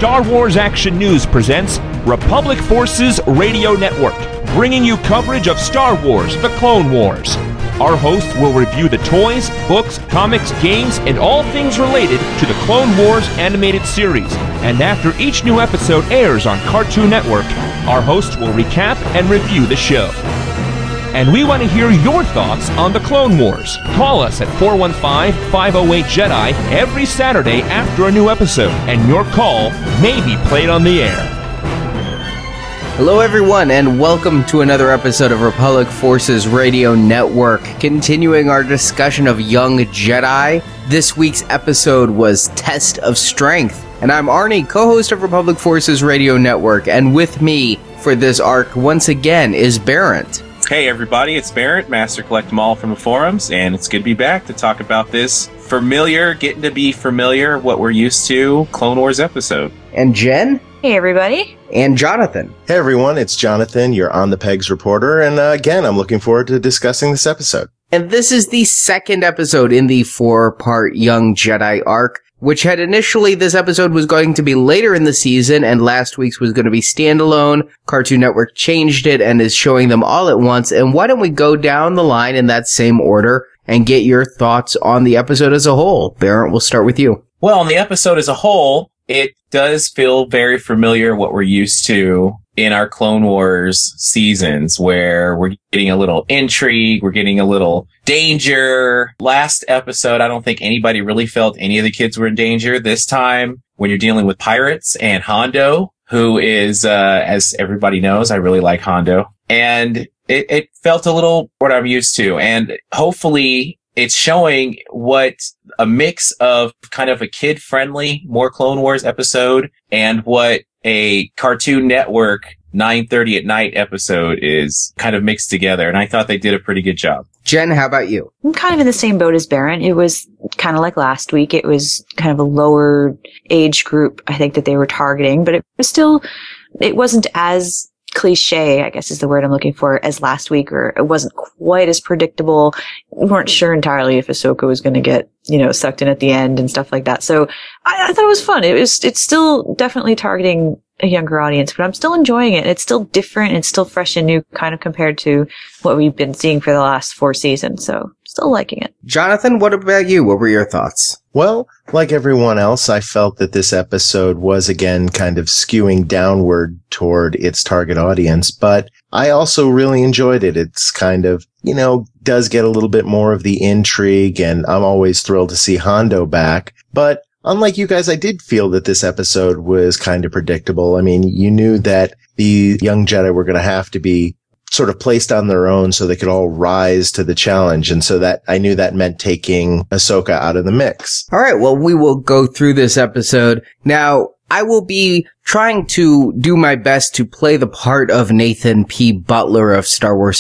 Star Wars Action News presents Republic Forces Radio Network, bringing you coverage of Star Wars: The Clone Wars. Our hosts will review the toys, books, comics, games, and all things related to the Clone Wars animated series. And after each new episode airs on Cartoon Network, our hosts will recap and review the show. And we want to hear your thoughts on the Clone Wars. Call us at 415-508-JEDI every Saturday after a new episode, and your call may be played on the air. Hello everyone, and welcome to another episode of Republic Forces Radio Network. Continuing our discussion of Young Jedi, this week's episode was Test of Strength. And I'm Arnie, co-host of Republic Forces Radio Network, and with me for this arc once again is Barrett. Hey everybody, it's Barrett, Master Collect 'em All from the forums, and it's good to be back to talk about this getting to be familiar, what we're used to, Clone Wars episode. And Jen? Hey everybody. And Jonathan. Hey everyone, it's Jonathan, your On the Pegs reporter, and again, I'm looking forward to discussing this episode. And this is the second episode in the 4-part Young Jedi arc, which had initially, this episode was going to be later in the season, and last week's was going to be standalone. Cartoon Network changed it and is showing them all at once. And why don't we go down the line in that same order and get your thoughts on the episode as a whole? Barrett, we'll start with you. Well, on the episode as a whole, it does feel very familiar what we're used to in our Clone Wars seasons, where we're getting a little intrigue, we're getting a little danger. Last episode, I don't think anybody really felt any of the kids were in danger. This time, when you're dealing with pirates and Hondo, who is, as everybody knows, I really like Hondo. And it felt a little what I'm used to. And hopefully it's showing what a mix of kind of a kid-friendly, more Clone Wars episode and what a Cartoon Network 9:30 at night episode is kind of mixed together. And I thought they did a pretty good job. Jen, how about you? I'm kind of in the same boat as Barron. It was kind of like last week. It was kind of a lower age group, I think, that they were targeting, but it wasn't as cliche, I guess is the word I'm looking for, as last week, or it wasn't quite as predictable. We weren't sure entirely if Ahsoka was going to get, sucked in at the end and stuff like that. So I thought it was fun. It's still definitely targeting a younger audience, but I'm still enjoying it. It's still different. It's still fresh and new, kind of compared to what we've been seeing for the last 4 seasons. So still liking it. Jonathan, what about you? What were your thoughts? Well, like everyone else, I felt that this episode was again kind of skewing downward toward its target audience, but I also really enjoyed it. It's kind of, does get a little bit more of the intrigue, and I'm always thrilled to see Hondo back. But unlike you guys, I did feel that this episode was kind of predictable. I mean, you knew that the young Jedi were going to have to be sort of placed on their own so they could all rise to the challenge. And so that I knew that meant taking Ahsoka out of the mix. All right. Well, we will go through this episode. Now, I will be trying to do my best to play the part of Nathan P. Butler of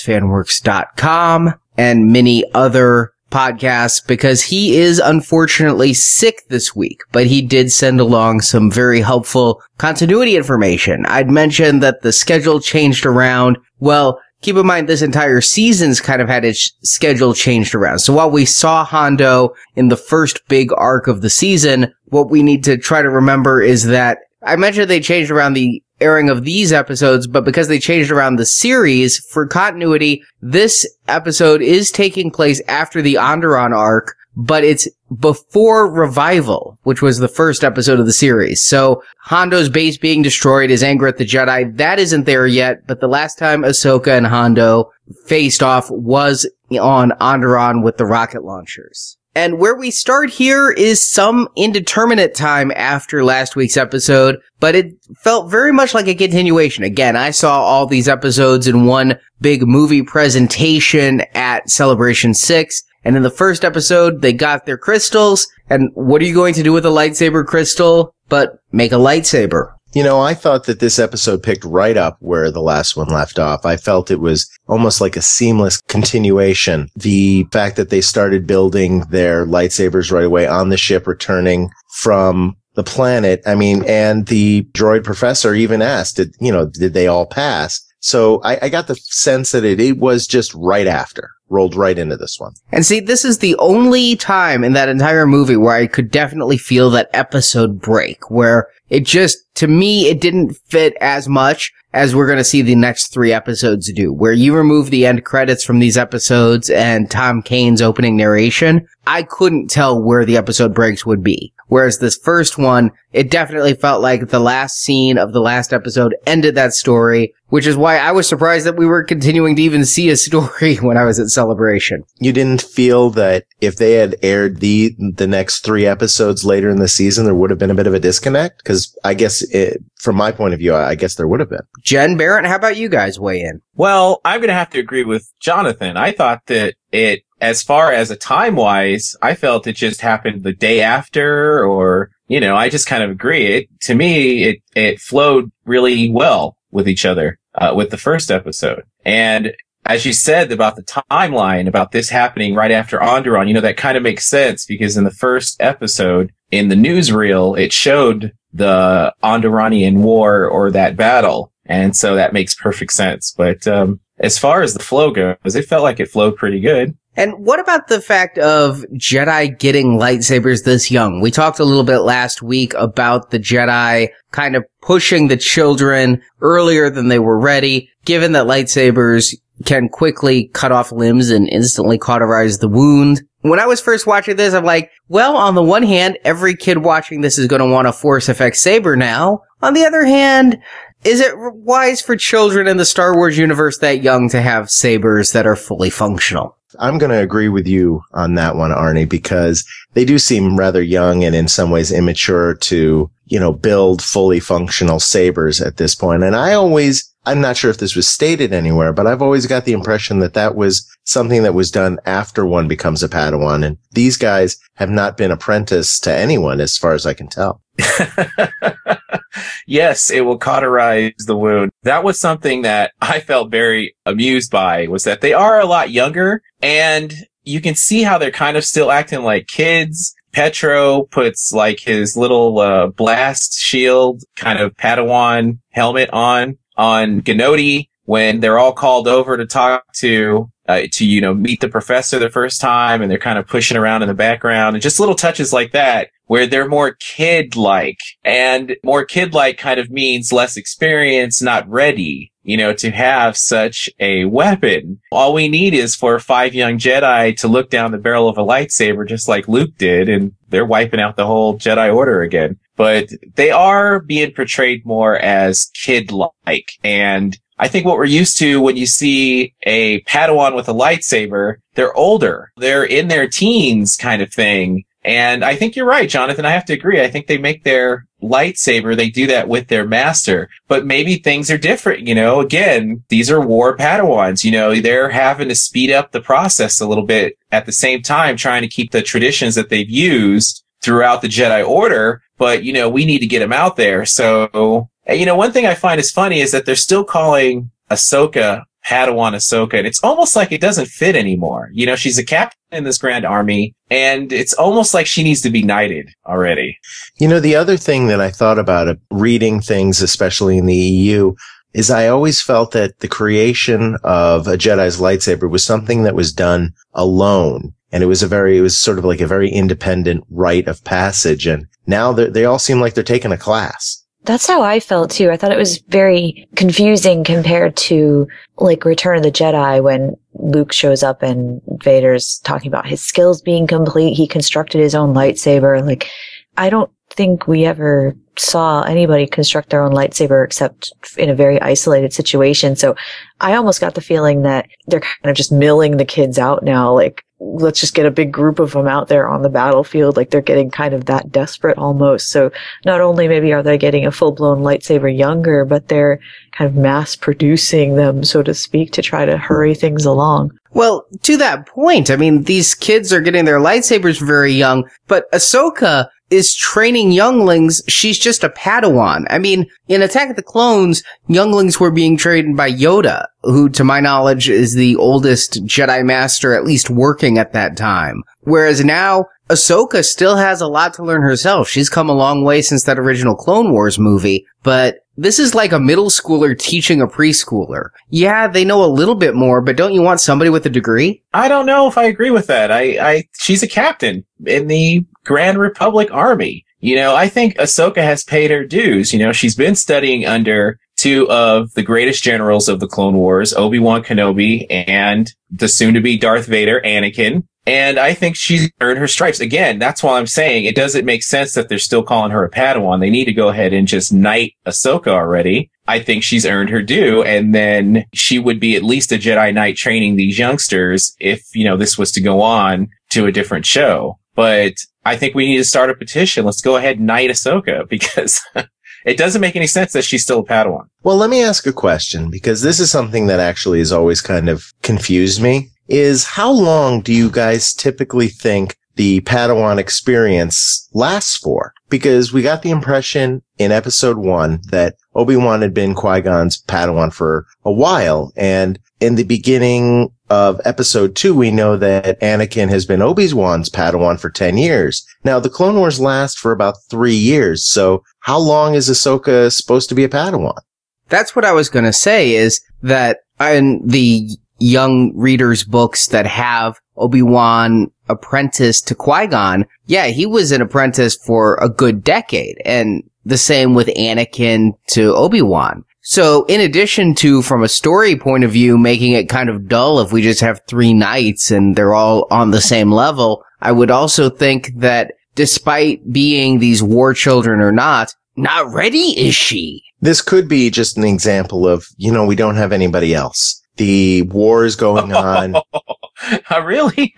StarWarsFanWorks.com and many other podcasts, because he is unfortunately sick this week, but he did send along some very helpful continuity information. I'd mentioned that the schedule changed around. Well, keep in mind this entire season's kind of had its schedule changed around. So while we saw Hondo in the first big arc of the season, what we need to try to remember is that I mentioned they changed around the airing of these episodes, but because they changed around the series, for continuity, this episode is taking place after the Onderon arc, but it's before Revival, which was the first episode of the series. So Hondo's base being destroyed, his anger at the Jedi, that isn't there yet, but the last time Ahsoka and Hondo faced off was on Onderon with the rocket launchers. And where we start here is some indeterminate time after last week's episode, but it felt very much like a continuation. Again, I saw all these episodes in one big movie presentation at Celebration 6, and in the first episode, they got their crystals, and what are you going to do with a lightsaber crystal but make a lightsaber? I thought that this episode picked right up where the last one left off. I felt it was almost like a seamless continuation. The fact that they started building their lightsabers right away on the ship returning from the planet. And the droid professor even asked, did they all pass? So I got the sense that it was just right after. rolled right into this one. And see, this is the only time in that entire movie where I could definitely feel that episode break, where it just, to me, it didn't fit as much as we're going to see the next 3 episodes do, where you remove the end credits from these episodes and Tom Kane's opening narration, I couldn't tell where the episode breaks would be. Whereas this first one, it definitely felt like the last scene of the last episode ended that story, which is why I was surprised that we were continuing to even see a story when I was at Celebration. You didn't feel that if they had aired the next 3 episodes later in the season, there would have been a bit of a disconnect? Because I guess, from my point of view, I guess there would have been. Jen, Barrett, how about you guys weigh in? Well, I'm going to have to agree with Jonathan. I thought that as far as a time-wise, I felt it just happened the day after, or, I just kind of agree. To me, it flowed really well with each other, with the first episode. And as you said about the timeline, about this happening right after Onderon, that kind of makes sense, because in the first episode, in the newsreel, it showed the Onderonian War, or that battle. And so that makes perfect sense. But as far as the flow goes, it felt like it flowed pretty good. And what about the fact of Jedi getting lightsabers this young? We talked a little bit last week about the Jedi kind of pushing the children earlier than they were ready, given that lightsabers can quickly cut off limbs and instantly cauterize the wound. When I was first watching this, I'm like, well, on the one hand, every kid watching this is going to want a Force Effect saber now. On the other hand, is it wise for children in the Star Wars universe that young to have sabers that are fully functional? I'm going to agree with you on that one, Arnie, because they do seem rather young and in some ways immature to, build fully functional sabers at this point. And I'm not sure if this was stated anywhere, but I've always got the impression that was something that was done after one becomes a Padawan. And these guys have not been apprenticed to anyone as far as I can tell. Yes, it will cauterize the wound. That was something that I felt very amused by, was that they are a lot younger, and you can see how they're kind of still acting like kids. Petro puts like his little blast shield kind of Padawan helmet on Gnodi when they're all called over to talk to meet the professor the first time, and they're kind of pushing around in the background, and just little touches like that where they're more kid-like, and more kid-like kind of means less experience, not ready, to have such a weapon. All we need is for 5 young Jedi to look down the barrel of a lightsaber just like Luke did, and they're wiping out the whole Jedi Order again. But they are being portrayed more as kid-like, and I think what we're used to when you see a Padawan with a lightsaber, they're older. They're in their teens kind of thing. And I think you're right, Jonathan. I have to agree. I think they make their lightsaber, they do that with their master. But maybe things are different, Again, these are war Padawans. They're having to speed up the process a little bit at the same time, trying to keep the traditions that they've used throughout the Jedi Order. But, we need to get them out there. So, one thing I find is funny is that they're still calling Ahsoka Padawan Ahsoka, and it's almost like it doesn't fit anymore. She's a captain in this Grand Army, and it's almost like she needs to be knighted already. The other thing that I thought about reading things, especially in the EU, is I always felt that the creation of a Jedi's lightsaber was something that was done alone. And it was sort of like a very independent rite of passage. And now they all seem like they're taking a class. That's how I felt too. I thought it was very confusing compared to like Return of the Jedi, when Luke shows up and Vader's talking about his skills being complete. He constructed his own lightsaber. Like, I don't think we ever saw anybody construct their own lightsaber except in a very isolated situation. So I almost got the feeling that they're kind of just milling the kids out now. Like, let's just get a big group of them out there on the battlefield. Like, they're getting kind of that desperate almost. So not only maybe are they getting a full-blown lightsaber younger, but they're kind of mass producing them, so to speak, to try to hurry things along. Well, to that point, these kids are getting their lightsabers very young, but Ahsoka is training younglings. She's just a Padawan. In Attack of the Clones, younglings were being trained by Yoda, who, to my knowledge, is the oldest Jedi Master, at least working at that time. Whereas now, Ahsoka still has a lot to learn herself. She's come a long way since that original Clone Wars movie, but this is like a middle schooler teaching a preschooler. Yeah, they know a little bit more, but don't you want somebody with a degree? I don't know if I agree with that. She's a captain in the Grand Republic Army. You know, I think Ahsoka has paid her dues. You know, she's been studying under two of the greatest generals of the Clone Wars, Obi-Wan Kenobi and the soon-to-be Darth Vader, Anakin. And I think she's earned her stripes. Again, that's why I'm saying it doesn't make sense that they're still calling her a Padawan. They need to go ahead and just knight Ahsoka already. I think she's earned her due, and then she would be at least a Jedi Knight training these youngsters if, you know, this was to go on to a different show. But I think we need to start a petition. Let's go ahead and knight Ahsoka, because it doesn't make any sense that she's still a Padawan. Well, let me ask a question, because this is something that actually has always kind of confused me, is how long do you guys typically think the Padawan experience lasts for? Because we got the impression in episode 1 that Obi-Wan had been Qui-Gon's Padawan for a while, and in the beginning of episode 2, we know that Anakin has been Obi-Wan's Padawan for 10 years. Now, the Clone Wars last for about 3 years, so how long is Ahsoka supposed to be a Padawan? That's what I was going to say, is that in the young readers' books that have Obi-Wan apprenticed to Qui-Gon, yeah, he was an apprentice for a good decade, and the same with Anakin to Obi-Wan. So in addition to, from a story point of view, making it kind of dull if we just have 3 knights and they're all on the same level, I would also think that despite being these war children or not ready is she? This could be just an example of, you know, we don't have anybody else. The war is going on. Really?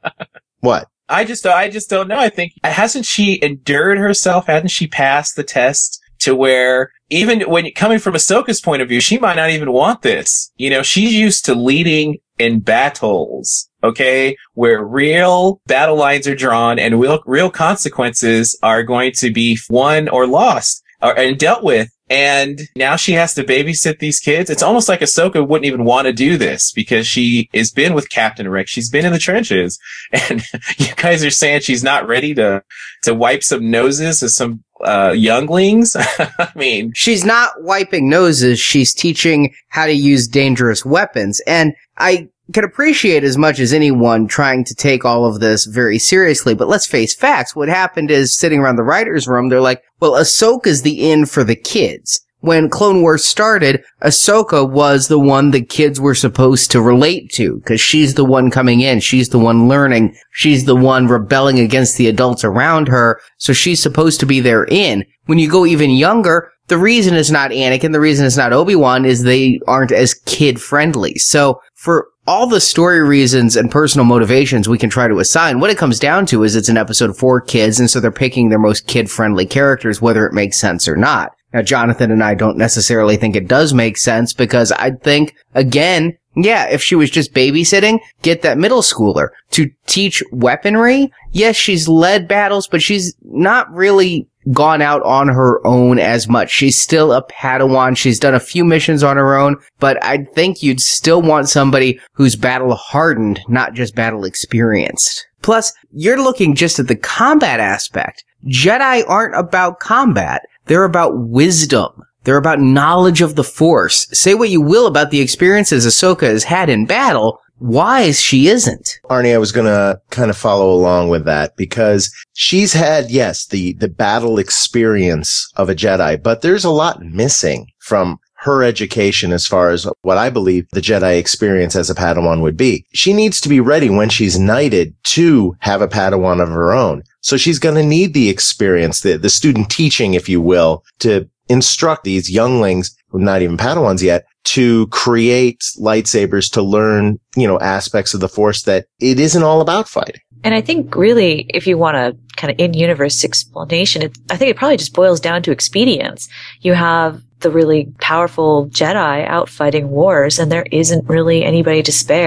What? I just don't know. I think, hasn't she endured herself? Hasn't she passed the test to where even when coming from Ahsoka's point of view, she might not even want this. You know, she's used to leading in battles, okay, where real battle lines are drawn and real consequences are going to be won or lost and dealt with. And now she has to babysit these kids. It's almost like Ahsoka wouldn't even want to do this because she has been with Captain Rick. She's been in the trenches. And you guys are saying she's not ready to wipe some noses of some younglings? I mean, she's not wiping noses. She's teaching how to use dangerous weapons. And I can appreciate as much as anyone trying to take all of this very seriously, but let's face facts. What happened is, sitting around the writer's room, they're like, well, Ahsoka's the in for the kids. When Clone Wars started, Ahsoka was the one the kids were supposed to relate to, because she's the one coming in, she's the one learning, she's the one rebelling against the adults around her, so she's supposed to be their in. When you go even younger, the reason it's not Anakin, the reason it's not Obi-Wan is they aren't as kid-friendly. So, for all the story reasons and personal motivations we can try to assign, what it comes down to is it's an episode for kids, and so they're picking their most kid-friendly characters, whether it makes sense or not. Now, Jonathan and I don't necessarily think it does make sense, because I think, again, yeah, if she was just babysitting, get that middle schooler to teach weaponry. Yes, she's led battles, but she's not really gone out on her own as much. She's still a Padawan. She's done a few missions on her own, but I think you'd still want somebody who's battle hardened, not just battle experienced. Plus, you're looking just at the combat aspect. Jedi aren't about combat. They're about wisdom. They're about knowledge of the Force. Say what you will about the experiences Ahsoka has had in battle, wise she isn't. Arnie, I was going to kind of follow along with that, because she's had, yes, the battle experience of a Jedi, but there's a lot missing from her education as far as what I believe the Jedi experience as a Padawan would be. She needs to be ready when she's knighted to have a Padawan of her own. So she's going to need the experience, the student teaching, if you will, to instruct these younglings, who are not even Padawans yet, to create lightsabers, to learn, aspects of the Force that it isn't all about fighting. And I think really, if you want a kind of in-universe explanation, I think it probably just boils down to expedience. You have the really powerful Jedi out fighting wars, and there isn't really anybody to spare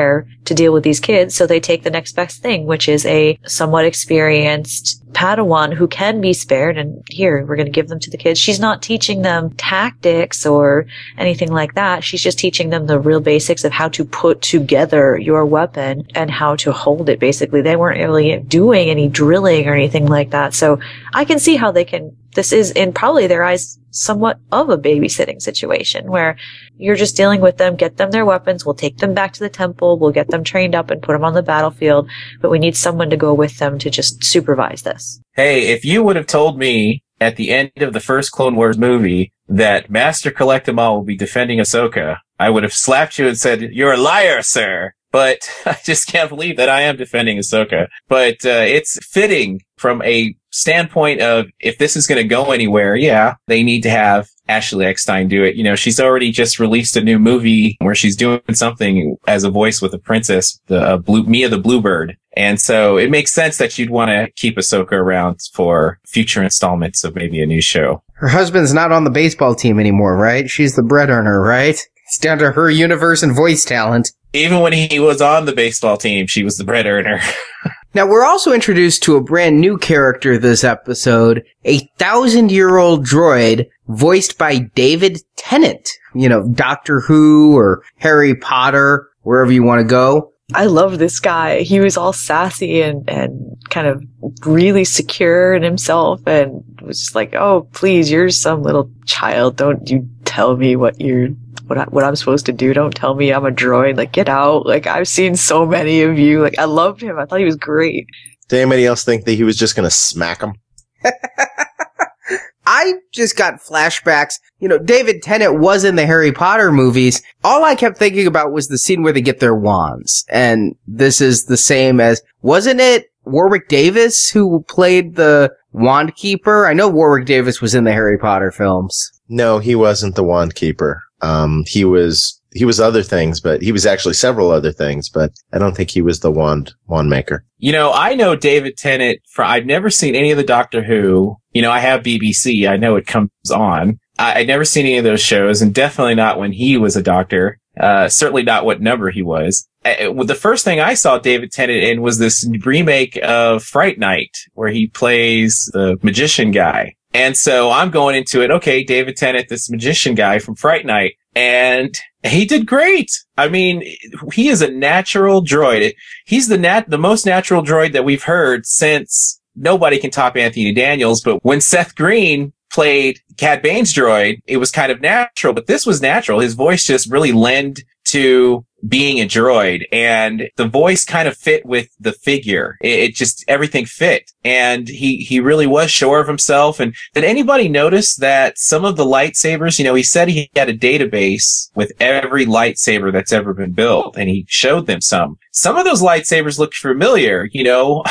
to deal with these kids. So they take the next best thing, which is a somewhat experienced Padawan who can be spared. And here, we're going to give them to the kids. She's not teaching them tactics or anything like that. She's just teaching them the real basics of how to put together your weapon and how to hold it, basically. They weren't really doing any drilling or anything like that. So I can see how this is, in probably their eyes, somewhat of a babysitting situation where you're just dealing with them, get them their weapons, we'll take them back to the temple, we'll get them trained up and put them on the battlefield, but we need someone to go with them to just supervise this. Hey, if you would have told me at the end of the first Clone Wars movie that Master Collectimal will be defending Ahsoka, I would have slapped you and said, "You're a liar, sir." But I just can't believe that I am defending Ahsoka. But it's fitting from a standpoint of if this is going to go anywhere, yeah, they need to have Ashley Eckstein do it. You know, she's already just released a new movie where she's doing something as a voice with a princess, Mia the Bluebird. And so it makes sense that you'd want to keep Ahsoka around for future installments of maybe a new show. Her husband's not on the baseball team anymore, right? She's the bread earner, right? It's down to her universe and voice talent. Even when he was on the baseball team, she was the bread earner. Now, we're also introduced to a brand new character this episode, a 1,000-year-old droid voiced by David Tennant. You know, Doctor Who or Harry Potter, wherever you want to go. I love this guy. He was all sassy and kind of really secure in himself and was just like, "Oh, please, you're some little child. Don't you tell me what I'm supposed to do. Don't tell me I'm a droid. Like, get out. Like, I've seen so many of you." Like, I loved him. I thought he was great. Did anybody else think that he was just going to smack him? I just got flashbacks. You know, David Tennant was in the Harry Potter movies. All I kept thinking about was the scene where they get their wands. And this is the same as, wasn't it Warwick Davis who played the Wand Keeper? I know Warwick Davis was in the Harry Potter films. No, he wasn't the Wand Keeper. He was other things, but he was actually several other things, but I don't think he was the wand maker. You know, I know David Tennant I've never seen any of the Doctor Who. You know, I have BBC. I know it comes on. I'd never seen any of those shows, and definitely not when he was a doctor. Certainly not what number he was. The first thing I saw David Tennant in was this remake of Fright Night, where he plays the magician guy. And so I'm going into it, okay, David Tennant, this magician guy from Fright Night, and he did great. I mean, he is a natural droid. He's the most natural droid that we've heard since nobody can top Anthony Daniels. But when Seth Green played Cad Bane's droid, it was kind of natural, but this was natural. His voice just really lent to being a droid, and the voice kind of fit with the figure. It just, everything fit. And he really was sure of himself. And did anybody notice that some of the lightsabers, you know, he said he had a database with every lightsaber that's ever been built, and he showed them some. Some of those lightsabers looked familiar, you know.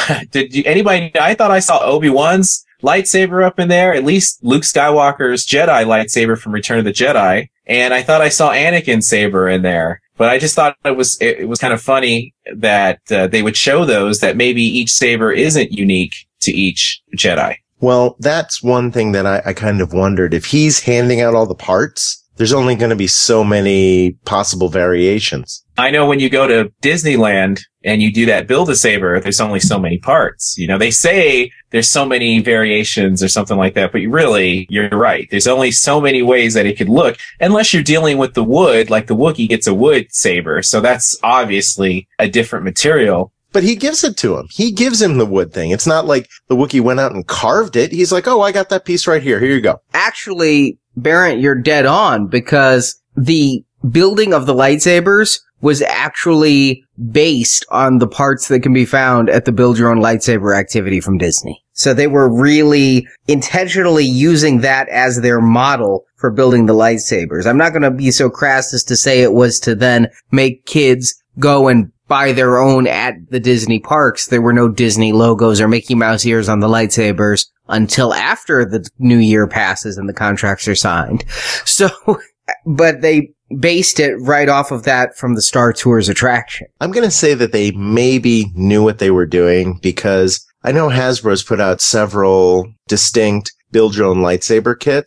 I thought I saw Obi-Wan's lightsaber up in there, at least Luke Skywalker's Jedi lightsaber from Return of the Jedi. And I thought I saw Anakin's saber in there. But I just thought it was kind of funny that they would show those, that maybe each saber isn't unique to each Jedi. Well, that's one thing that I kind of wondered. If he's handing out all the parts, there's only going to be so many possible variations. I know when you go to Disneyland and you do that Build-A-Saber, there's only so many parts. You know, they say there's so many variations or something like that, but you're right. There's only so many ways that it could look, unless you're dealing with the wood, like the Wookiee gets a wood saber. So that's obviously a different material. But he gives it to him. He gives him the wood thing. It's not like the Wookiee went out and carved it. He's like, oh, I got that piece right here. Here you go. Actually, Barrett, you're dead on, because the building of the lightsabers was actually based on the parts that can be found at the Build Your Own Lightsaber activity from Disney. So they were really intentionally using that as their model for building the lightsabers. I'm not going to be so crass as to say it was to then make kids go and buy their own at the Disney parks. There were no Disney logos or Mickey Mouse ears on the lightsabers until after the new year passes and the contracts are signed. So, but they based it right off of that from the Star Tours attraction. I'm going to say that they maybe knew what they were doing, because I know Hasbro's put out several distinct build your own lightsaber kits,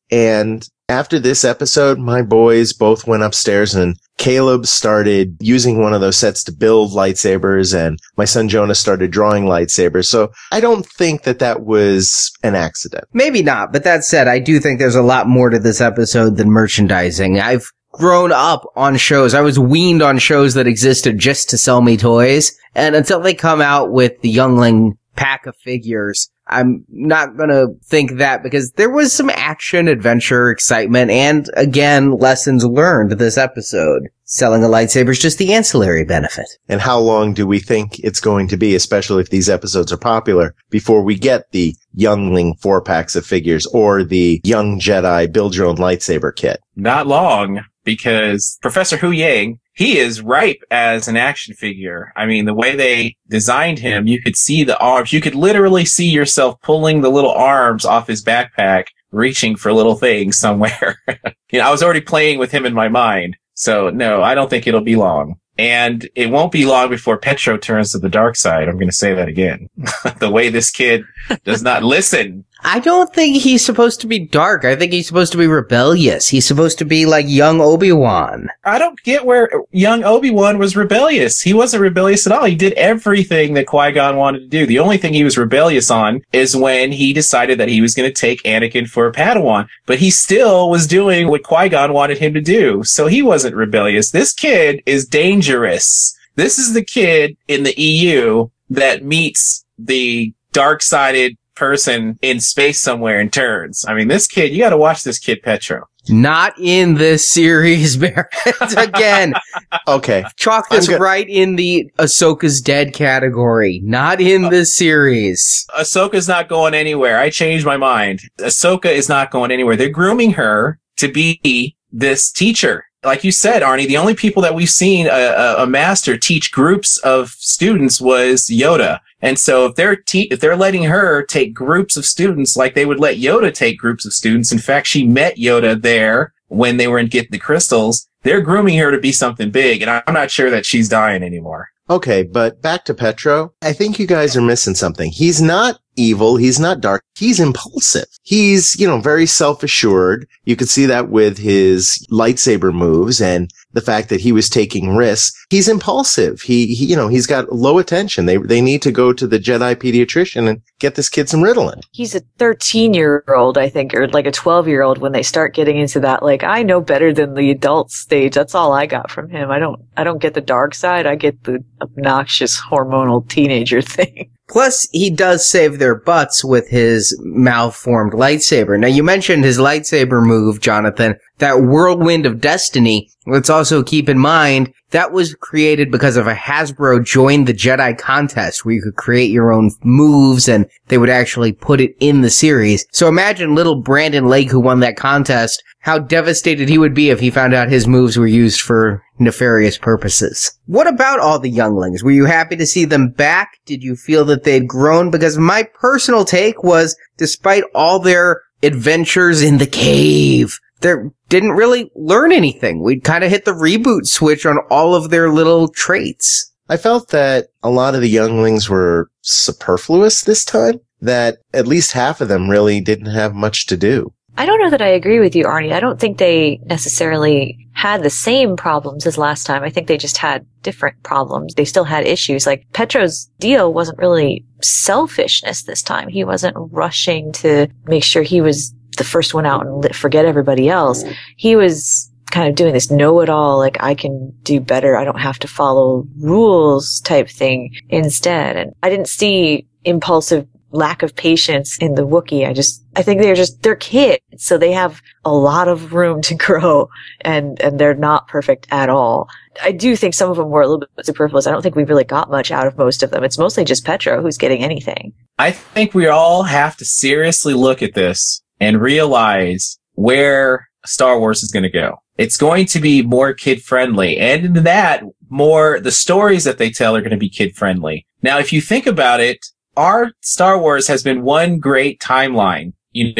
And after this episode, my boys both went upstairs and Caleb started using one of those sets to build lightsabers, and my son Jonah started drawing lightsabers. So I don't think that was an accident. Maybe not, but that said, I do think there's a lot more to this episode than merchandising. I've grown up on shows. I was weaned on shows that existed just to sell me toys. And until they come out with the Youngling pack of figures, I'm not gonna think that, because there was some action, adventure, excitement, and again, lessons learned this episode. Selling a lightsaber is just the ancillary benefit. And how long do we think it's going to be, especially if these episodes are popular, before we get the Youngling 4-packs of figures or the Young Jedi build your own lightsaber kit? Not long, because Professor Hu Yang, he is ripe as an action figure. I mean, the way they designed him, you could see the arms. You could literally see yourself pulling the little arms off his backpack, reaching for little things somewhere. I was already playing with him in my mind. So no, I don't think it'll be long. And it won't be long before Petro turns to the dark side. I'm going to say that again. The way this kid does not listen. I don't think he's supposed to be dark. I think he's supposed to be rebellious. He's supposed to be like young Obi-Wan. I don't get where young Obi-Wan was rebellious. He wasn't rebellious at all. He did everything that Qui-Gon wanted to do. The only thing he was rebellious on is when he decided that he was going to take Anakin for a Padawan. But he still was doing what Qui-Gon wanted him to do. So he wasn't rebellious. This kid is dangerous. This is the kid in the EU that meets the dark-sided person in space somewhere and turns. I mean, this kid, you got to watch this kid, Petro. Not in this series, Barrett. Again. Okay. Chalk this right in the Ahsoka's dead category. Not in this series. Ahsoka's not going anywhere. I changed my mind. Ahsoka is not going anywhere. They're grooming her to be this teacher. Like you said, Arnie, the only people that we've seen a master teach groups of students was Yoda. And so if they're letting her take groups of students like they would let Yoda take groups of students, in fact, she met Yoda there when they were in Get the Crystals, they're grooming her to be something big. And I'm not sure that she's dying anymore. Okay, but back to Petro. I think you guys are missing something. He's not evil. He's not dark. He's impulsive. He's, very self-assured. You could see that with his lightsaber moves and the fact that he was taking risks. He's impulsive. He's got low attention. They need to go to the Jedi pediatrician and get this kid some Ritalin. He's a 13-year-old, I think, or like a 12-year-old when they start getting into that, like, I know better than the adult stage. That's all I got from him. I don't get the dark side. I get the obnoxious hormonal teenager thing. Plus, he does save their butts with his malformed lightsaber. Now, you mentioned his lightsaber move, Jonathan, that Whirlwind of Destiny. Let's also keep in mind that was created because of a Hasbro Join the Jedi contest where you could create your own moves and they would actually put it in the series. So imagine little Brandon Lake, who won that contest, how devastated he would be if he found out his moves were used for nefarious purposes. What about all the younglings? Were you happy to see them back? Did you feel that they'd grown? Because my personal take was, despite all their adventures in the cave, they didn't really learn anything. We'd kind of hit the reboot switch on all of their little traits. I felt that a lot of the younglings were superfluous this time, that at least half of them really didn't have much to do. I don't know that I agree with you, Arnie. I don't think they necessarily had the same problems as last time. I think they just had different problems. They still had issues. Like, Petro's deal wasn't really selfishness this time. He wasn't rushing to make sure he was the first one out and forget everybody else. He was kind of doing this know-it-all, like, I can do better, I don't have to follow rules type thing instead. And I didn't see impulsive lack of patience in the Wookiee. I think they're kids, so they have a lot of room to grow, and they're not perfect at all. I do think some of them were a little bit superfluous. I don't think we really got much out of most of them. It's mostly just Petro who's getting anything. I think we all have to seriously look at this and realize where Star Wars is going to go. It's going to be more kid-friendly, and in that, the stories that they tell are going to be kid-friendly. Now, if you think about it, our Star Wars has been one great timeline,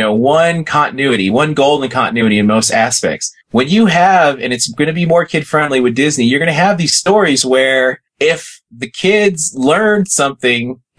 one continuity, one golden continuity in most aspects. When you have, and it's going to be more kid-friendly with Disney, you're going to have these stories where if the kids learned something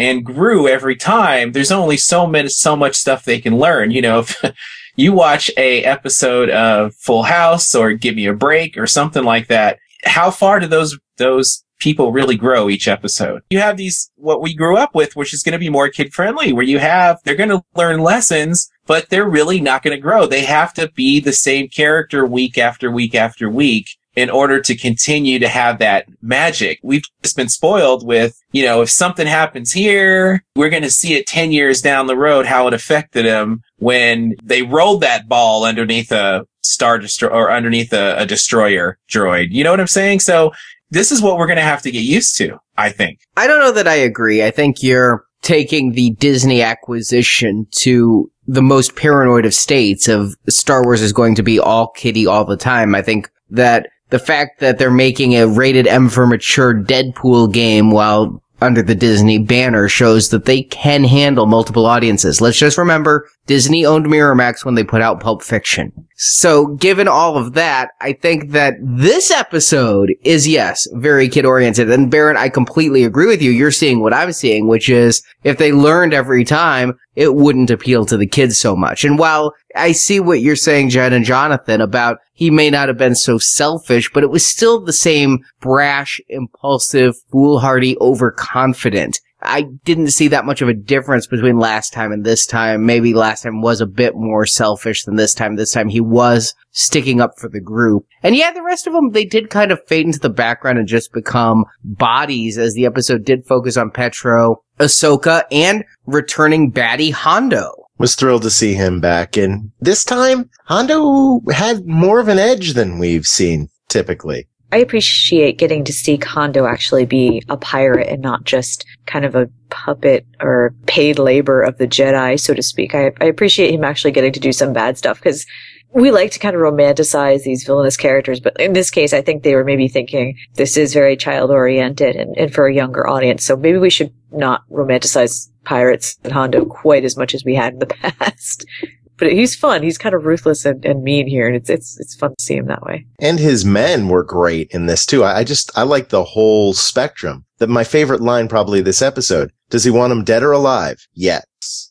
and grew every time, there's only so much stuff they can learn. You know, if you watch a episode of Full House or Give Me a Break or something like that, how far do those people really grow each episode? You have what we grew up with, which is going to be more kid friendly, where they're going to learn lessons, but they're really not going to grow. They have to be the same character week after week after week in order to continue to have that magic. We've just been spoiled with, you know, if something happens here, we're going to see it 10 years down the road, how it affected them when they rolled that ball underneath a Star Destroyer or underneath a destroyer droid. You know what I'm saying? So this is what we're going to have to get used to, I think. I don't know that I agree. I think you're taking the Disney acquisition to the most paranoid of states of Star Wars is going to be all kiddie all the time. I think that the fact that they're making a rated M for mature Deadpool game while under the Disney banner shows that they can handle multiple audiences. Let's just remember, Disney owned Miramax when they put out Pulp Fiction. So given all of that, I think that this episode is, yes, very kid-oriented. And Barrett, I completely agree with you. You're seeing what I'm seeing, which is if they learned every time, it wouldn't appeal to the kids so much. And while I see what you're saying, Jen and Jonathan, about he may not have been so selfish, but it was still the same brash, impulsive, foolhardy, overconfident. I didn't see that much of a difference between last time and this time. Maybe last time was a bit more selfish than this time. This time he was sticking up for the group. And yeah, the rest of them, they did kind of fade into the background and just become bodies, as the episode did focus on Petro, Ahsoka, and returning baddie Hondo. Was thrilled to see him back, and this time Hondo had more of an edge than we've seen typically. I appreciate getting to see Hondo actually be a pirate and not just kind of a puppet or paid labor of the Jedi, so to speak. I appreciate him actually getting to do some bad stuff, because we like to kind of romanticize these villainous characters, but in this case, I think they were maybe thinking this is very child-oriented and for a younger audience, so maybe we should not romanticize pirates and Hondo quite as much as we had in the past. But he's fun. He's kind of ruthless and mean here, and it's fun to see him that way. And his men were great in this too. I like the whole spectrum. My favorite line probably this episode. Does he want him dead or alive? Yes.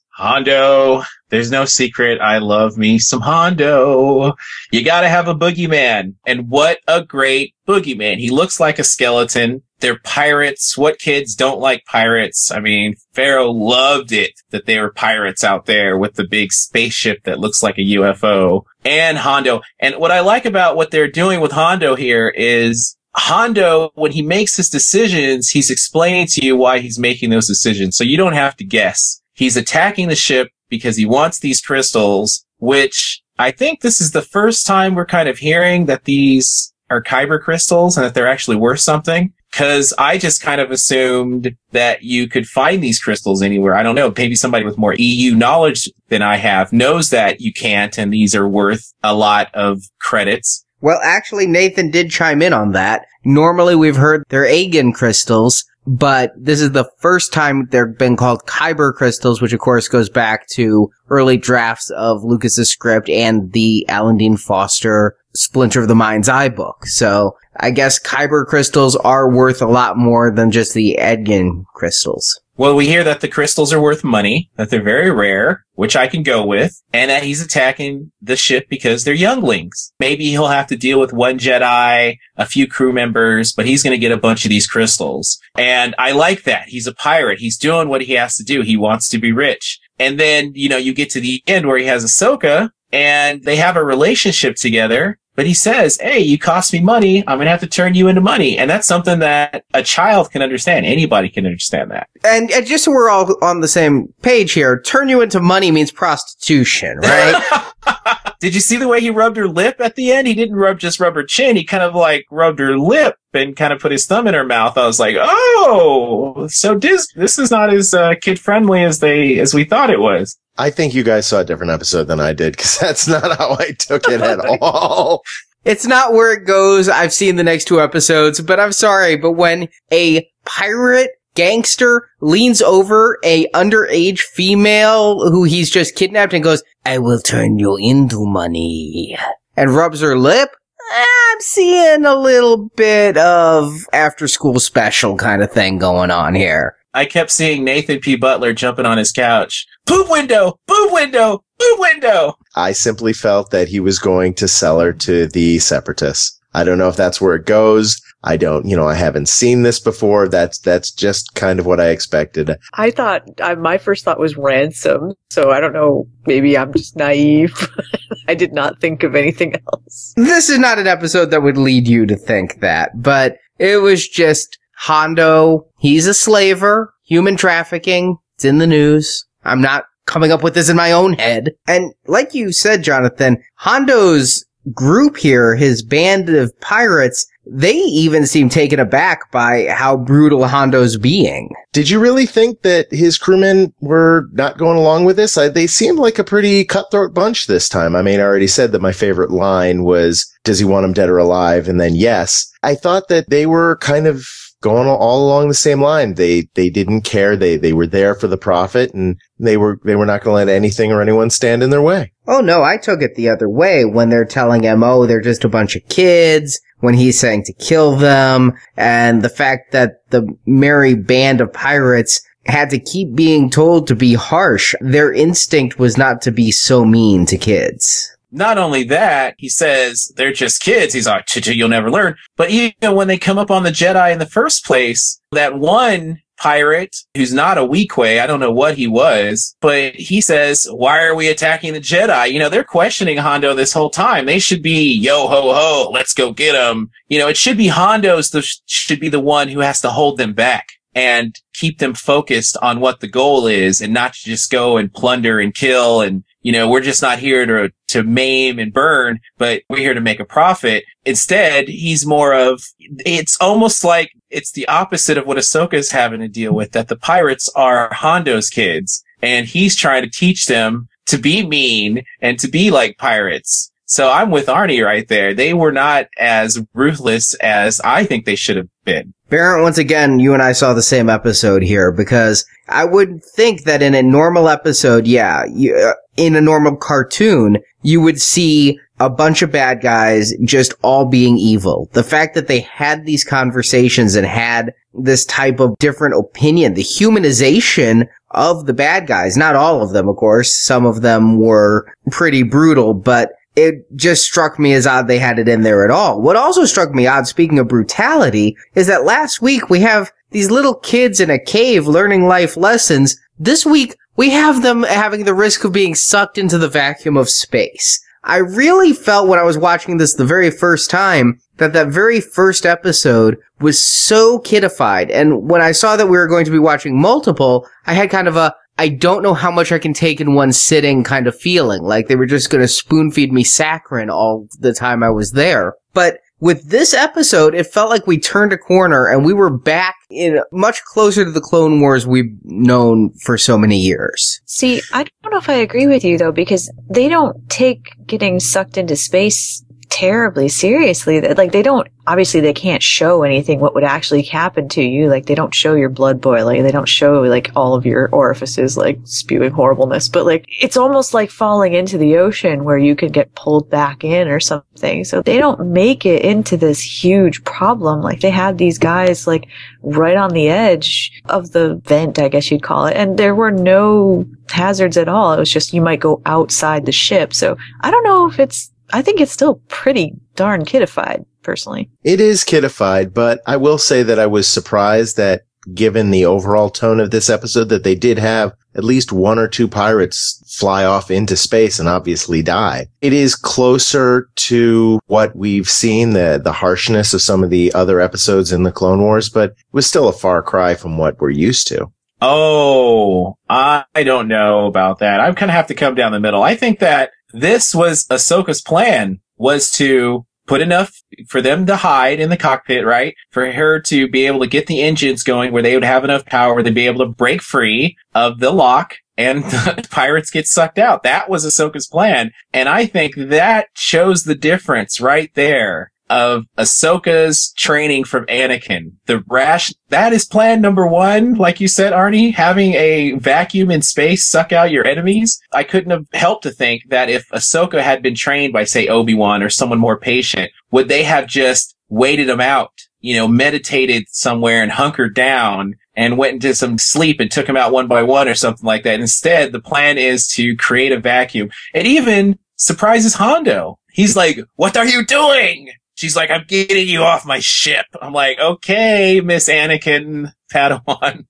Hondo, there's no secret. I love me some Hondo. You gotta have a boogeyman. And what a great boogeyman. He looks like a skeleton. They're pirates. What kids don't like pirates? I mean, Pharaoh loved it that they were pirates out there with the big spaceship that looks like a UFO. And Hondo. And what I like about what they're doing with Hondo here is Hondo, when he makes his decisions, he's explaining to you why he's making those decisions. So you don't have to guess. He's attacking the ship because he wants these crystals, which I think this is the first time we're kind of hearing that these are Kyber crystals and that they're actually worth something. Because I just kind of assumed that you could find these crystals anywhere. I don't know. Maybe somebody with more EU knowledge than I have knows that you can't, and these are worth a lot of credits. Well, actually, Nathan did chime in on that. Normally, we've heard they're Aegon crystals, but this is the first time they've been called Kyber crystals, which of course goes back to early drafts of Lucas's script and the Alan Dean Foster Splinter of the Mind's Eye book. So I guess Kyber crystals are worth a lot more than just the Aegon crystals. Well, we hear that the crystals are worth money, that they're very rare, which I can go with, and that he's attacking the ship because they're younglings. Maybe he'll have to deal with one Jedi, a few crew members, but he's going to get a bunch of these crystals. And I like that. He's a pirate. He's doing what he has to do. He wants to be rich. And then, you know, you get to the end where he has Ahsoka, and they have a relationship together. But he says, hey, you cost me money. I'm going to have to turn you into money. And that's something that a child can understand. Anybody can understand that. And just so we're all on the same page here, turn you into money means prostitution, right? Did you see the way he rubbed her lip at the end? He didn't just rub her chin. He kind of like rubbed her lip and kind of put his thumb in her mouth. I was like, oh, so this is not as kid friendly as we thought it was. I think you guys saw a different episode than I did, because that's not how I took it at all. It's not where it goes. I've seen the next two episodes, but I'm sorry, but when a pirate gangster leans over a underage female who he's just kidnapped and goes, I will turn you into money, and rubs her lip, I'm seeing a little bit of after school special kind of thing going on here. I kept seeing Nathan P. Butler jumping on his couch. Poop window! Poop window! Poop window! I simply felt that he was going to sell her to the Separatists. I don't know if that's where it goes. I haven't seen this before. That's just kind of what I expected. I thought, my first thought was ransom. So I don't know. Maybe I'm just naive. I did not think of anything else. This is not an episode that would lead you to think that, but it was just Hondo. He's a slaver, human trafficking. It's in the news. I'm not coming up with this in my own head. And like you said, Jonathan, Hondo's group here, his band of pirates, they even seem taken aback by how brutal Hondo's being. Did you really think that his crewmen were not going along with this? They seemed like a pretty cutthroat bunch this time. I mean, I already said that my favorite line was, does he want him dead or alive? And then yes. I thought that they were kind of going all along the same line. They didn't care. They were there for the profit, and they were not going to let anything or anyone stand in their way. Oh no, I took it the other way when they're telling him, oh, they're just a bunch of kids, when he's saying to kill them, and the fact that the merry band of pirates had to keep being told to be harsh. Their instinct was not to be so mean to kids. Not only that, he says they're just kids. He's like, you'll never learn. But even when they come up on the Jedi in the first place, that one pirate who's not a Weequay, I don't know what he was, but he says, why are we attacking the Jedi? They're questioning Hondo this whole time. They should be, yo ho ho, let's go get them. It should be should be the one who has to hold them back and keep them focused on what the goal is, and not to just go and plunder and kill. And we're just not here to maim and burn, but we're here to make a profit. Instead, he's more of, it's almost like it's the opposite of what Ahsoka's having to deal with, that the pirates are Hondo's kids, and he's trying to teach them to be mean and to be like pirates. So I'm with Arnie right there. They were not as ruthless as I think they should have been. Barrett, once again, you and I saw the same episode here, because I would think that in a normal episode, in a normal cartoon, you would see a bunch of bad guys just all being evil. The fact that they had these conversations and had this type of different opinion, the humanization of the bad guys, not all of them, of course, some of them were pretty brutal, but it just struck me as odd they had it in there at all. What also struck me odd, speaking of brutality, is that last week we have these little kids in a cave learning life lessons. This week we have them having the risk of being sucked into the vacuum of space. I really felt when I was watching this the very first time that very first episode was so kidified. And when I saw that we were going to be watching multiple, I had kind of I don't know how much I can take in one sitting kind of feeling, like they were just going to spoon feed me saccharin all the time I was there. But with this episode, it felt like we turned a corner and we were back in much closer to the Clone Wars we've known for so many years. See, I don't know if I agree with you though, because they don't take getting sucked into space terribly seriously. Like, they don't, obviously they can't show anything what would actually happen to you. Like, they don't show your blood boiling. They don't show like all of your orifices like spewing horribleness, but like it's almost like falling into the ocean where you could get pulled back in or something. So they don't make it into this huge problem. Like, they had these guys like right on the edge of the vent, I guess you'd call it, and there were no hazards at all. It was just you might go outside the ship. So I don't know if I think it's still pretty darn kidified, personally. It is kidified, but I will say that I was surprised that, given the overall tone of this episode, that they did have at least one or two pirates fly off into space and obviously die. It is closer to what we've seen, the harshness of some of the other episodes in the Clone Wars, but it was still a far cry from what we're used to. Oh, I don't know about that. I kind of have to come down the middle. I think that this was Ahsoka's plan, was to put enough for them to hide in the cockpit, right? For her to be able to get the engines going where they would have enough power where they'd be able to break free of the lock and the pirates get sucked out. That was Ahsoka's plan. And I think that shows the difference right there of Ahsoka's training from Anakin. That is plan number one. Like you said, Arnie, having a vacuum in space suck out your enemies. I couldn't have helped to think that if Ahsoka had been trained by, say, Obi-Wan or someone more patient, would they have just waited him out, meditated somewhere and hunkered down and went into some sleep and took them out one by one or something like that. Instead, the plan is to create a vacuum. It even surprises Hondo. He's like, "What are you doing?" She's like, "I'm getting you off my ship." I'm like, "Okay, Miss Anakin Padawan."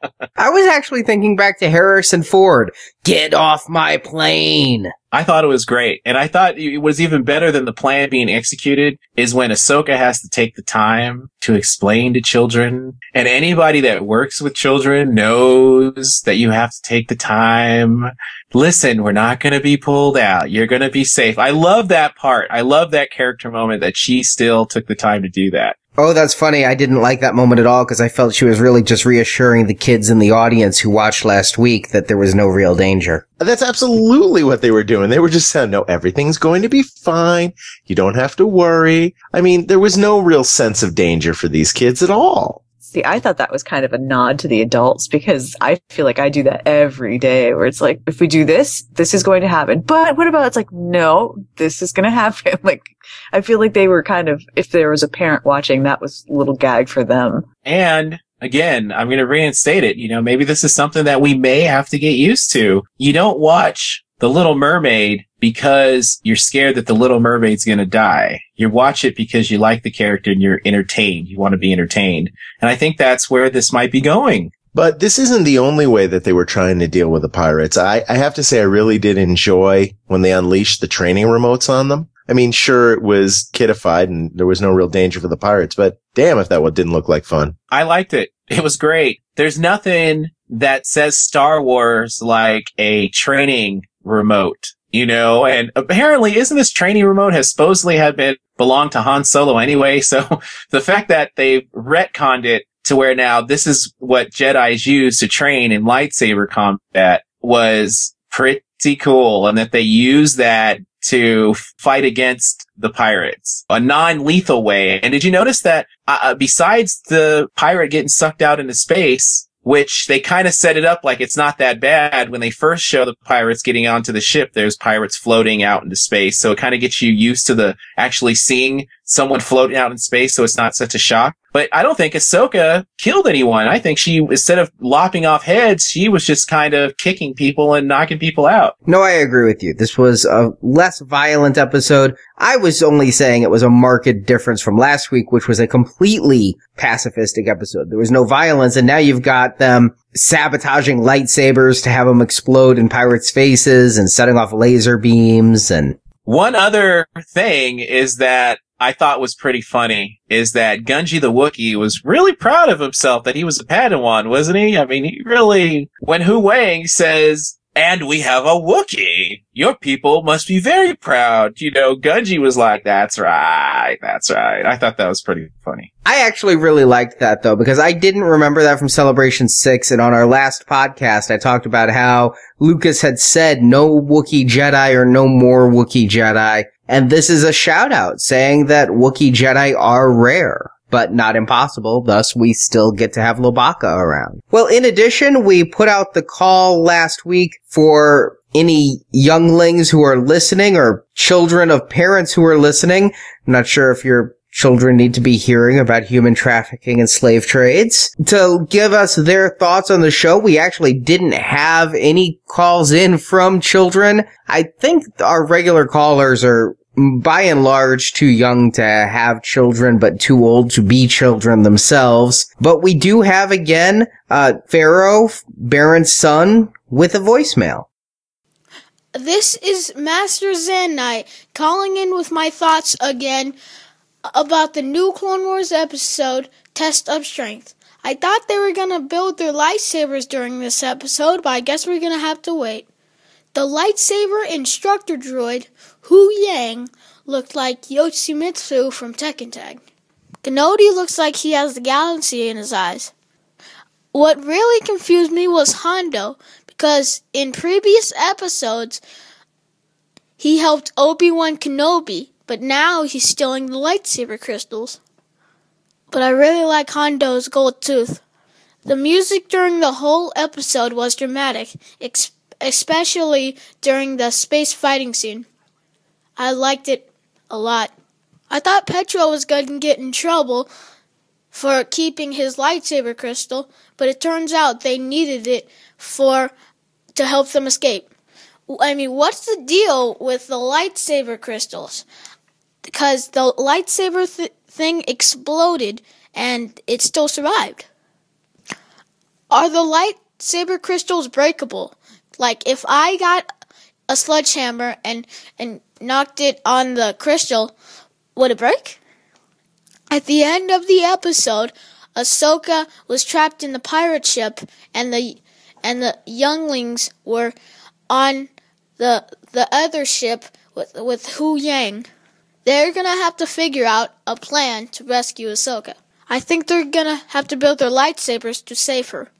I was actually thinking back to Harrison Ford. Get off my plane. I thought it was great. And I thought it was even better than the plan being executed is when Ahsoka has to take the time to explain to children. And anybody that works with children knows that you have to take the time. Listen, we're not going to be pulled out. You're going to be safe. I love that part. I love that character moment that she still took the time to do that. Oh, that's funny. I didn't like that moment at all because I felt she was really just reassuring the kids in the audience who watched last week that there was no real danger. That's absolutely what they were doing. They were just saying, no, everything's going to be fine. You don't have to worry. I mean, there was no real sense of danger for these kids at all. See, I thought that was kind of a nod to the adults because I feel like I do that every day where it's like, if we do this, this is going to happen. But what about it's like, no, this is going to happen. Like, I feel like they were kind of, if there was a parent watching, that was a little gag for them. And again, I'm going to reinstate it. You know, maybe this is something that we may have to get used to. You don't watch The Little Mermaid because you're scared that the Little Mermaid's going to die. You watch it because you like the character and you're entertained. You want to be entertained. And I think that's where this might be going. But this isn't the only way that they were trying to deal with the pirates. I have to say I really did enjoy when they unleashed the training remotes on them. I mean, sure, it was kidified and there was no real danger for the pirates, but damn if that one didn't look like fun. I liked it. It was great. There's nothing that says Star Wars like a training remote, you know, and apparently isn't this training remote has supposedly belonged to Han Solo anyway. So the fact that they retconned it to where now this is what Jedis use to train in lightsaber combat was pretty cool. And that they use that to fight against the pirates, a non-lethal way. And did you notice that besides the pirate getting sucked out into space, which they kind of set it up like it's not that bad when they first show the pirates getting onto the ship, there's pirates floating out into space. So it kind of gets you used to actually seeing someone floating out in space, so it's not such a shock. But I don't think Ahsoka killed anyone. I think she, instead of lopping off heads, she was just kind of kicking people and knocking people out. No, I agree with you. This was a less violent episode. I was only saying it was a marked difference from last week, which was a completely pacifistic episode. There was no violence, and now you've got them sabotaging lightsabers to have them explode in pirates' faces and setting off laser beams. And one other thing is that I thought was pretty funny is that Gungi the Wookiee was really proud of himself that he was a Padawan, wasn't he? I mean, he really, when Hu Wang says, "And we have a Wookiee, your people must be very proud," you know, Gungi was like, that's right. I thought that was pretty funny. I actually really liked that, though, because I didn't remember that from Celebration 6, and on our last podcast, I talked about how Lucas had said no Wookiee Jedi or no more Wookiee Jedi, and this is a shout-out saying that Wookiee Jedi are rare, but not impossible, thus we still get to have Lobaka around. Well, in addition, we put out the call last week for any younglings who are listening or children of parents who are listening. I'm not sure if your children need to be hearing about human trafficking and slave trades, to give us their thoughts on the show. We actually didn't have any calls in from children. I think our regular callers are by and large too young to have children, but too old to be children themselves. But we do have, again, Pharaoh, Baron's son, with a voicemail. This is Master Zen Knight calling in with my thoughts again about the new Clone Wars episode, Test of Strength. I thought they were going to build their lightsabers during this episode, but I guess we're going to have to wait. The lightsaber instructor droid, Hu Yang, looked like Yoshimitsu from Tekken Tag. Kenobi looks like he has the galaxy in his eyes. What really confused me was Hondo, because in previous episodes, he helped Obi-Wan Kenobi, but now he's stealing the lightsaber crystals. But I really like Hondo's gold tooth. The music during the whole episode was dramatic, especially during the space fighting scene. I liked it a lot. I thought Petra was going to get in trouble for keeping his lightsaber crystal, but it turns out they needed it to help them escape. I mean, what's the deal with the lightsaber crystals? Because the lightsaber thing exploded and it still survived. Are the lightsaber crystals breakable? Like, if I got a sledgehammer and knocked it on the crystal, would it break? At the end of the episode, Ahsoka was trapped in the pirate ship, and the younglings were on the other ship with Hu Yang. They're gonna have to figure out a plan to rescue Ahsoka. I think they're gonna have to build their lightsabers to save her.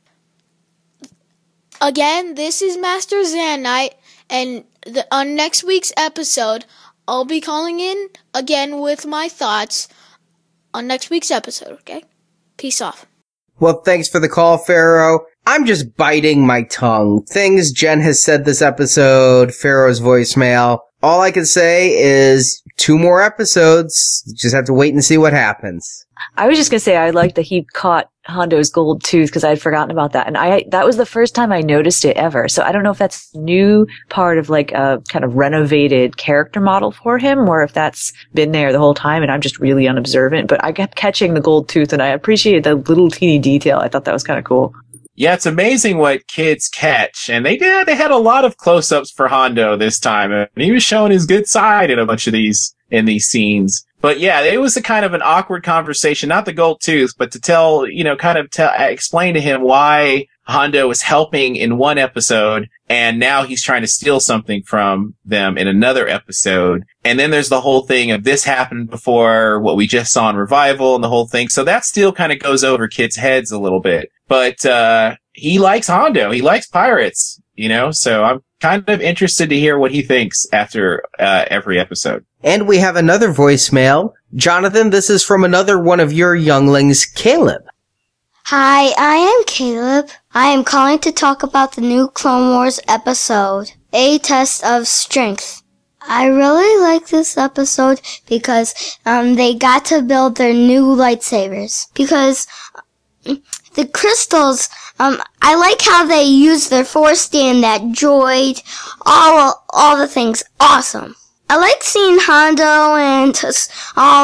Again, this is Master Zan Knight, and on next week's episode, I'll be calling in again with my thoughts on next week's episode, okay? Peace off. Well, thanks for the call, Pharaoh. I'm just biting my tongue. Things Jen has said this episode, Pharaoh's voicemail. All I can say is 2 more episodes. Just have to wait and see what happens. I was just going to say I like that he caught Hondo's gold tooth because I had forgotten about that. And that was the first time I noticed it ever. So I don't know if that's a new part of like a kind of renovated character model for him or if that's been there the whole time and I'm just really unobservant. But I kept catching the gold tooth and I appreciated the little teeny detail. I thought that was kind of cool. Yeah, it's amazing what kids catch. And they had a lot of close-ups for Hondo this time. And he was showing his good side in a bunch of these scenes. But yeah, it was a kind of an awkward conversation, not the gold tooth, but to explain to him why Hondo was helping in one episode and now he's trying to steal something from them in another episode. And then there's the whole thing of this happened before what we just saw in Revival and the whole thing. So that still kind of goes over kids' heads a little bit. But he likes Hondo. He likes pirates, so I'm kind of interested to hear what he thinks after every episode. And we have another voicemail. Jonathan, this is from another one of your younglings, Caleb. Hi, I am Caleb. I am calling to talk about the new Clone Wars episode, A Test of Strength. I really like this episode because they got to build their new lightsabers. Because the crystals, I like how they use their Force stand, that droid, all the things. Awesome. I like seeing Hondo and all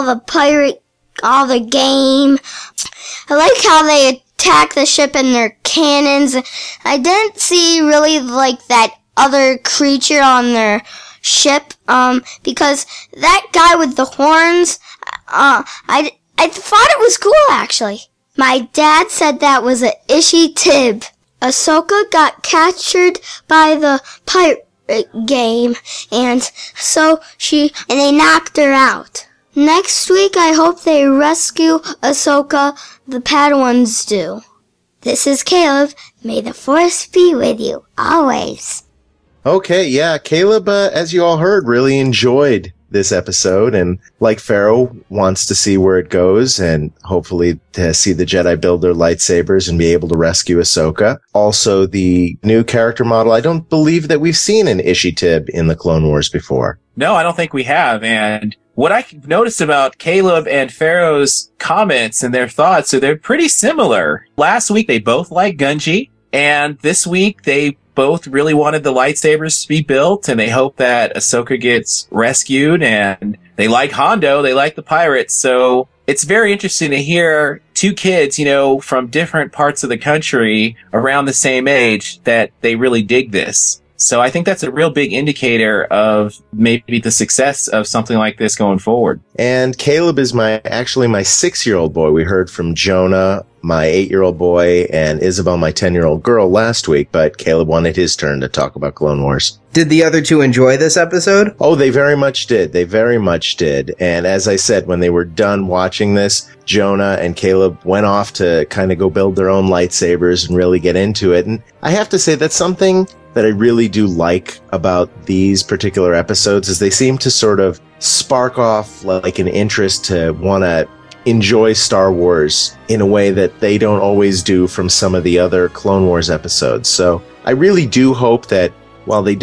the game. I like how they attack the ship and their cannons. I didn't see really like that other creature on their ship, because that guy with the horns, I thought it was cool actually. My dad said that was a Ishi Tib. Ahsoka got captured by the pirate game, and they knocked her out. Next week, I hope they rescue Ahsoka, the Padawans do. This is Caleb. May the Force be with you, always. Okay, yeah, Caleb, as you all heard, really enjoyed this episode, and like Pharaoh, wants to see where it goes and hopefully to see the Jedi build their lightsabers and be able to rescue Ahsoka. Also, the new character model, I don't believe that we've seen an Ishi Tib in the Clone Wars before. No, I don't think we have. And what I noticed about Caleb and Pharaoh's comments and their thoughts, so they're pretty similar. Last week, they both liked Gungi, and this week, they both really wanted the lightsabers to be built, and they hope that Ahsoka gets rescued, and they like Hondo, they like the pirates, so it's very interesting to hear 2 kids, from different parts of the country around the same age that they really dig this. So I think that's a real big indicator of maybe the success of something like this going forward. And Caleb is my 6-year-old boy. We heard from Jonah, my 8-year-old boy, and Isabel, my 10-year-old girl last week, but Caleb wanted his turn to talk about Clone Wars. Did the other 2 enjoy this episode? Oh, they very much did. They very much did. And as I said, when they were done watching this, Jonah and Caleb went off to kind of go build their own lightsabers and really get into it. And I have to say that's something that I really do like about these particular episodes is they seem to sort of spark off like an interest to want to enjoy Star Wars in a way that they don't always do from some of the other Clone Wars episodes. So I really do hope that while they don't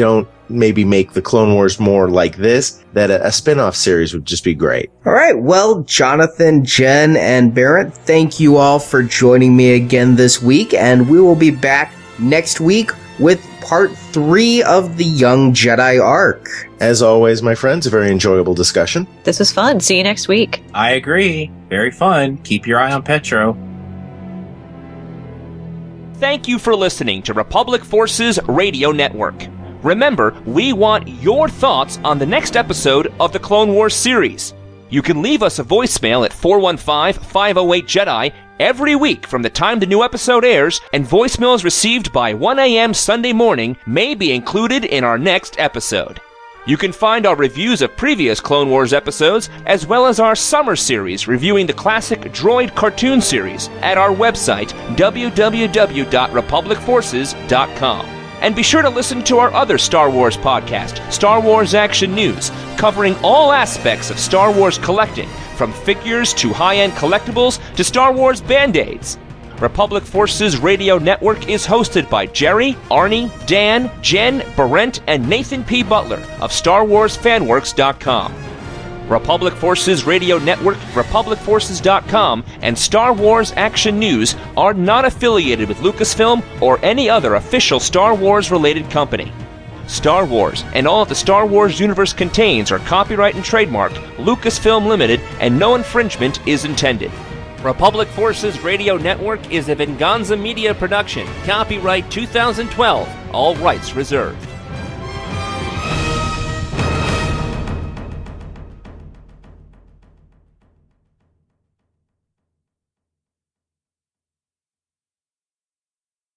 maybe make the Clone Wars more like this, that a spin-off series would just be great. All right. Well, Jonathan, Jen, and Barrett, thank you all for joining me again this week, and we will be back next week with part 3 of the Young Jedi arc. As always, my friends, a very enjoyable discussion. This was fun. See you next week. I agree. Very fun. Keep your eye on Petro. Thank you for listening to Republic Forces Radio Network. Remember, we want your thoughts on the next episode of the Clone Wars series. You can leave us a voicemail at 415-508-JEDI every week from the time the new episode airs, and voicemails received by 1 a.m. Sunday morning may be included in our next episode. You can find our reviews of previous Clone Wars episodes, as well as our summer series reviewing the classic Droid cartoon series, at our website, www.republicforces.com. And be sure to listen to our other Star Wars podcast, Star Wars Action News, covering all aspects of Star Wars collecting, from figures to high-end collectibles to Star Wars Band-Aids. Republic Forces Radio Network is hosted by Jerry, Arnie, Dan, Jen, Barrett, and Nathan P. Butler of StarWarsFanWorks.com. Republic Forces Radio Network, RepublicForces.com, and Star Wars Action News are not affiliated with Lucasfilm or any other official Star Wars-related company. Star Wars and all that the Star Wars universe contains are copyright and trademarked Lucasfilm Limited, and no infringement is intended. Republic Forces Radio Network is a Venganza Media production. Copyright 2012. All rights reserved.